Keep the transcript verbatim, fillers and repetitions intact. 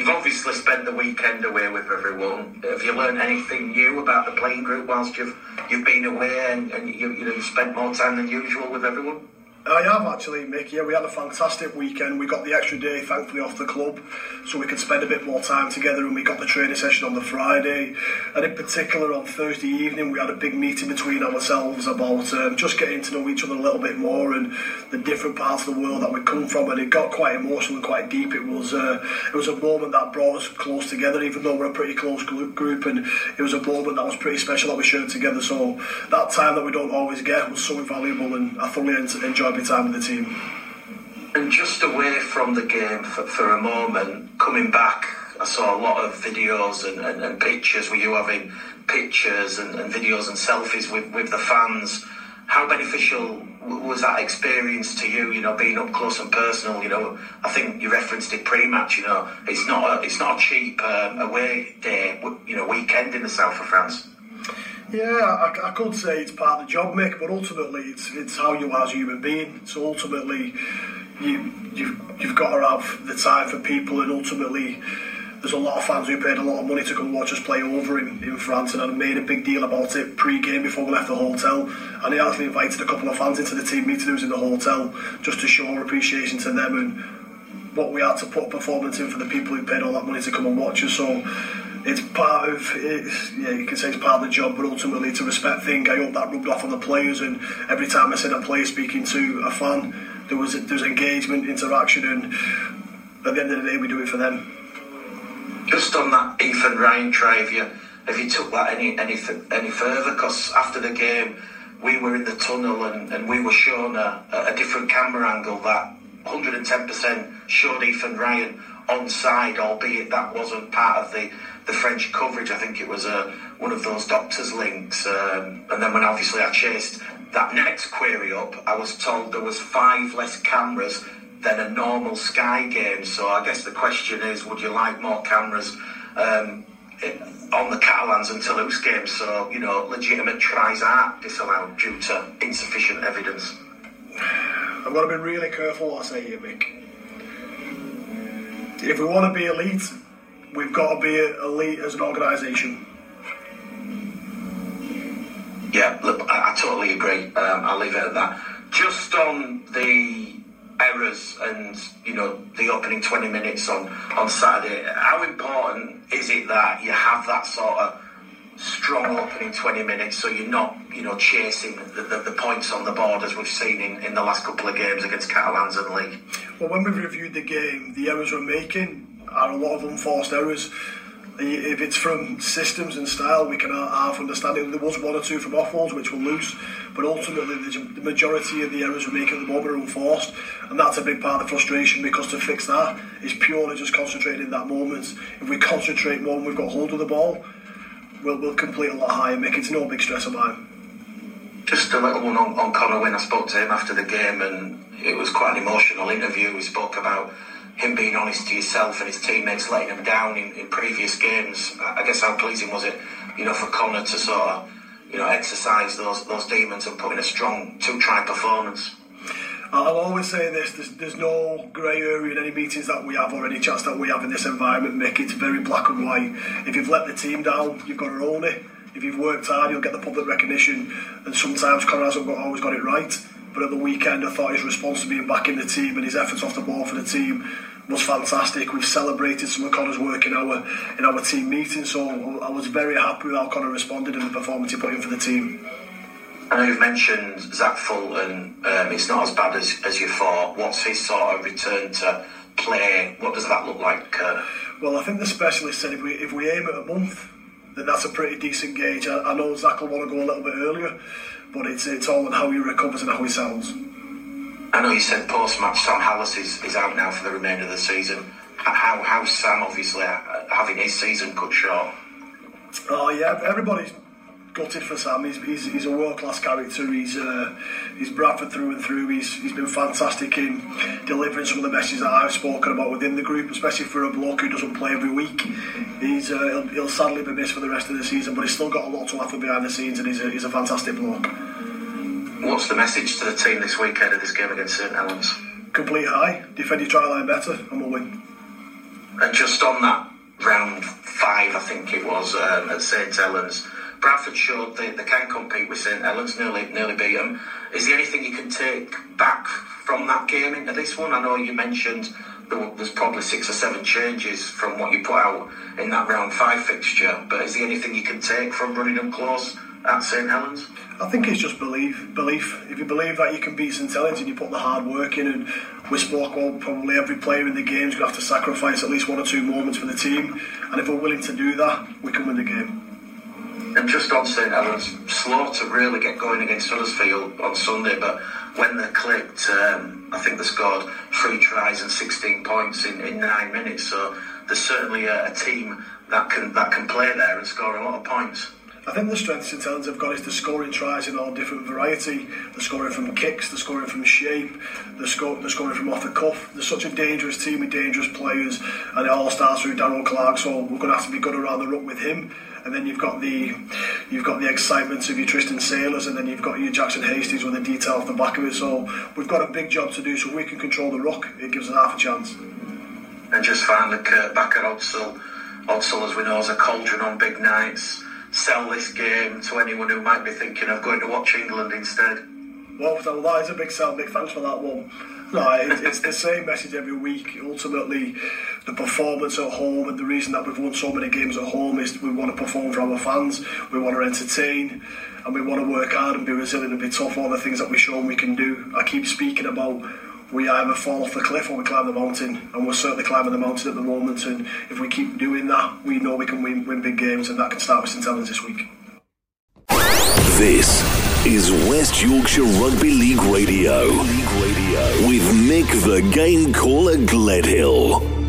you've obviously spent the weekend away with everyone. Have you learned anything new about the playing group whilst you've you've been away and, and you, you know, you've spent more time than usual with everyone? I have actually, Mick. Yeah, we had a fantastic weekend. We got the extra day, thankfully, off the club, so we could spend a bit more time together. And we got the training session on the Friday, and in particular on Thursday evening, we had a big meeting between ourselves about um, just getting to know each other a little bit more and the different parts of the world that we come from. And it got quite emotional and quite deep. It was uh, it was a moment that brought us close together, even though we're a pretty close group. And it was a moment that was pretty special that we shared together. So that time that we don't always get was so invaluable, and I thoroughly enjoyed my time with the team. And just away from the game for, for a moment, coming back, I saw a lot of videos and, and, and pictures. Were you having pictures and, and videos and selfies with, with the fans? How beneficial was that experience to you, you know, being up close and personal? You know, I think you referenced it pre-match, you know, it's not a, it's not a cheap um, away day, you know, weekend in the south of France. Yeah, I, I could say it's part of the job, Mick, but ultimately it's it's how you are as a human being. So ultimately, you you've, you've got to have the time for people, and ultimately there's a lot of fans who paid a lot of money to come watch us play over in, in France, and I made a big deal about it pre-game before we left the hotel. And I actually invited a couple of fans into the team meeting who was in the hotel just to show our appreciation to them and what we had to put a performance in for the people who paid all that money to come and watch us. So it's part of it, yeah, you can say it's part of the job, but ultimately it's a respect thing. I hope that rubbed off on the players, and every time I seen a player speaking to a fan, there was there was engagement, interaction, and at the end of the day we do it for them. Just on that Ethan Ryan try, have you, have you took that any any any further? Because after the game we were in the tunnel and, and we were shown a, a different camera angle that one hundred ten percent showed Ethan Ryan onside, albeit that wasn't part of the the French coverage. I think it was a, one of those doctor's links. Um, and then when obviously I chased that next query up, I was told there was five less cameras than a normal Sky game. So I guess the question is, would you like more cameras um, on the Catalans and Toulouse games? So, you know, legitimate tries are disallowed due to insufficient evidence. I've got to be really careful what I say here, Mick. If we want to be elite, we've got to be elite as an organisation. Yeah, look, I, I totally agree. Um, I'll leave it at that. Just on the errors and, you know, the opening twenty minutes on, on Saturday, how important is it that you have that sort of strong opening twenty minutes so you're not, you know, chasing the, the, the points on the board as we've seen in, in the last couple of games against Catalans and League? Well, when we've reviewed the game, the errors we're making are a lot of unforced errors. If it's from systems and style, we can half understand it. There was one or two from offloads which were loose, but ultimately the majority of the errors we make at the moment are unforced, and that's a big part of the frustration, because to fix that is purely just concentrating in that moment. If we concentrate more when we've got hold of the ball, we'll, we'll complete a lot higher, Mick. It's no big stress of mine. Just a little one on, on Conor Wynne. I spoke to him after the game, and it was quite an emotional interview. We spoke about him being honest to himself and his teammates letting him down in, in previous games. I guess how pleasing was it, you know, for Conor to sort of, you know, exercise those those demons and put in a strong two-try performance. I'll always say this, there's, there's no grey area in any meetings that we have or any chats that we have in this environment, Mick. It's very black and white. If you've let the team down, you've got to own it. If you've worked hard, you'll get the public recognition, and sometimes Conor hasn't got, always got it right. But at the weekend, I thought his response to being back in the team and his efforts off the ball for the team was fantastic. We've celebrated some of Conor's work in our in our team meeting, so I was very happy with how Conor responded and the performance he put in for the team. I know you've mentioned Zach Fulton. Um, it's not as bad as, as you thought. What's his sort of return to play? What does that look like? Uh, well, I think the specialist said if we if we aim at a month, then that's a pretty decent gauge. I, I know Zach will want to go a little bit earlier, but it's it's all on how he recovers and how he sounds. I know you said post-match Sam Hallis is, is out now for the remainder of the season. How how's Sam obviously having his season cut short? Oh yeah, everybody's gutted for Sam. He's he's, he's a world-class character. He's uh, he's Bradford through and through. He's he's been fantastic in delivering some of the messages that I've spoken about within the group, especially for a bloke who doesn't play every week. He's uh, he'll, he'll sadly be missed for the rest of the season, but he's still got a lot to offer behind the scenes, and he's a, he's a fantastic bloke. What's the message to the team this weekend of this game against St Helens? Complete high, defend your try line better, and we'll win. And just on that round five, I think it was, um, at St Helens, Bradford showed they, they can compete with St Helens, nearly nearly beat them. Is there anything you can take back from that game into this one? I know you mentioned there, there's probably six or seven changes from what you put out in that round five fixture, but is there anything you can take from running them close at St Helens? I think it's just belief. Belief. If you believe that you can beat St Helens and you put the hard work in, and we spoke about probably every player in the game is going to have to sacrifice at least one or two moments for the team, and if we're willing to do that, we can win the game. And just on St Helens, slow to really get going against Huddersfield on Sunday, but when they clicked, um, I think they scored three tries and sixteen points in, in nine minutes. So there's certainly a, a team that can that can play there and score a lot of points. I think the strength St Helens have got is they're scoring tries in all different variety. They're scoring from kicks, they're scoring from shape, they're, sco- they're scoring from off the cuff. They're such a dangerous team with dangerous players, and it all starts through Darryl Clark, so we're going to have to be good around the ruck with him. And then you've got the you've got the excitement of your Tristan Sailors, and then you've got your Jackson Hastings with the detail off the back of it. So we've got a big job to do, so if we can control the ruck, it gives us half a chance. And just finally, Kurt, back at Odsal. Odsal, as we know, is a cauldron on big nights. Sell this game to anyone who might be thinking of going to watch England instead. Well, that is a big sell, big thanks for that one. No, it, it's the same message every week. Ultimately, the performance at home, and the reason that we've won so many games at home is we want to perform for our fans, we want to entertain, and we want to work hard and be resilient and be tough, all the things that we've shown we can do. I keep speaking about we either fall off the cliff or we climb the mountain, and we're certainly climbing the mountain at the moment, and if we keep doing that, we know we can win, win big games, and that can start with St Helens this week. This is West Yorkshire Rugby League Radio, League Radio. with Mick the Game Caller Gledhill.